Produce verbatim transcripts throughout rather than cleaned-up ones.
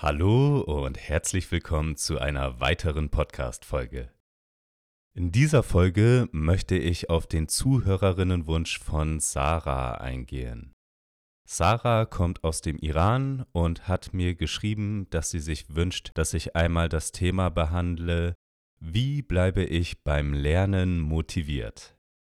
Hallo und herzlich willkommen zu einer weiteren Podcast-Folge. In dieser Folge möchte ich auf den Zuhörerinnenwunsch von Sarah eingehen. Sarah kommt aus dem Iran und hat mir geschrieben, dass sie sich wünscht, dass ich einmal das Thema behandle: Wie bleibe ich beim Lernen motiviert?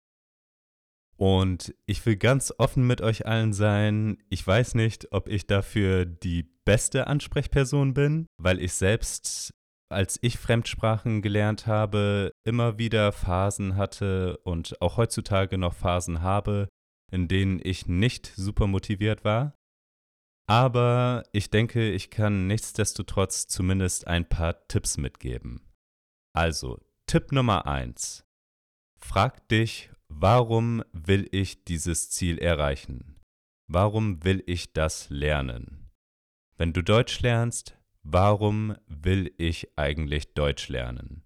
Und ich will ganz offen mit euch allen sein, ich weiß nicht, ob ich dafür die beste Ansprechperson bin, weil ich selbst, als ich Fremdsprachen gelernt habe, immer wieder Phasen hatte und auch heutzutage noch Phasen habe, in denen ich nicht super motiviert war. Aber ich denke, ich kann nichtsdestotrotz zumindest ein paar Tipps mitgeben. Also, Tipp Nummer eins. Frag dich, warum will ich dieses Ziel erreichen? Warum will ich das lernen? Wenn du Deutsch lernst, warum will ich eigentlich Deutsch lernen?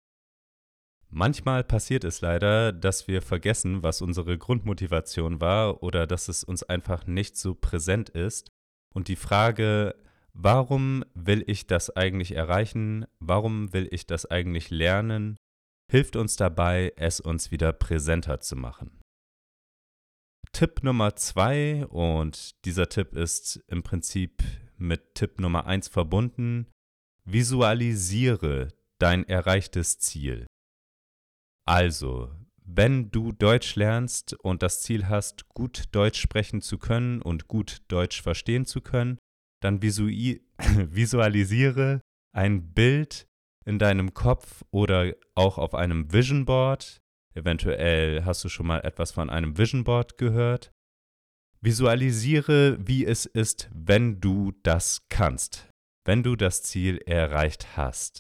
Manchmal passiert es leider, dass wir vergessen, was unsere Grundmotivation war oder dass es uns einfach nicht so präsent ist. Und die Frage, warum will ich das eigentlich erreichen? Warum will ich das eigentlich lernen? Hilft uns dabei, es uns wieder präsenter zu machen. Tipp Nummer zwei, und dieser Tipp ist im Prinzip mit Tipp Nummer eins verbunden: Visualisiere dein erreichtes Ziel. Also, wenn du Deutsch lernst und das Ziel hast, gut Deutsch sprechen zu können und gut Deutsch verstehen zu können, dann visui- visualisiere ein Bild in deinem Kopf oder auch auf einem Vision Board. Eventuell hast du schon mal etwas von einem Vision Board gehört. Visualisiere, wie es ist, wenn du das kannst, wenn du das Ziel erreicht hast.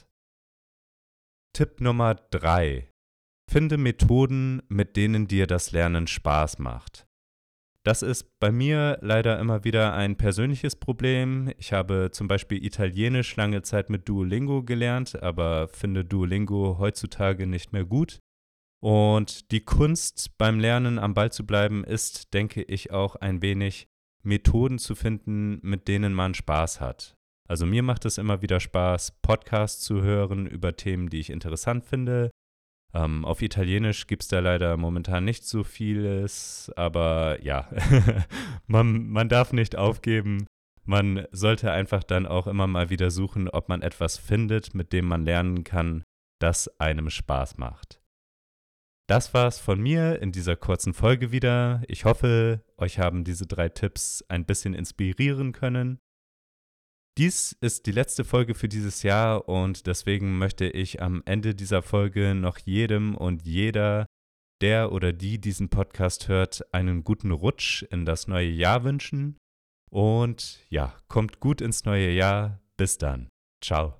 Tipp Nummer drei. Finde Methoden, mit denen dir das Lernen Spaß macht. Das ist bei mir leider immer wieder ein persönliches Problem. Ich habe zum Beispiel Italienisch lange Zeit mit Duolingo gelernt, aber finde Duolingo heutzutage nicht mehr gut. Und die Kunst beim Lernen am Ball zu bleiben ist, denke ich, auch ein wenig Methoden zu finden, mit denen man Spaß hat. Also mir macht es immer wieder Spaß, Podcasts zu hören über Themen, die ich interessant finde. Ähm, auf Italienisch gibt es da leider momentan nicht so vieles, aber ja, man, man darf nicht aufgeben. Man sollte einfach dann auch immer mal wieder suchen, ob man etwas findet, mit dem man lernen kann, das einem Spaß macht. Das war's von mir in dieser kurzen Folge wieder. Ich hoffe, euch haben diese drei Tipps ein bisschen inspirieren können. Dies ist die letzte Folge für dieses Jahr und deswegen möchte ich am Ende dieser Folge noch jedem und jeder, der oder die diesen Podcast hört, einen guten Rutsch in das neue Jahr wünschen. Und ja, kommt gut ins neue Jahr. Bis dann. Ciao.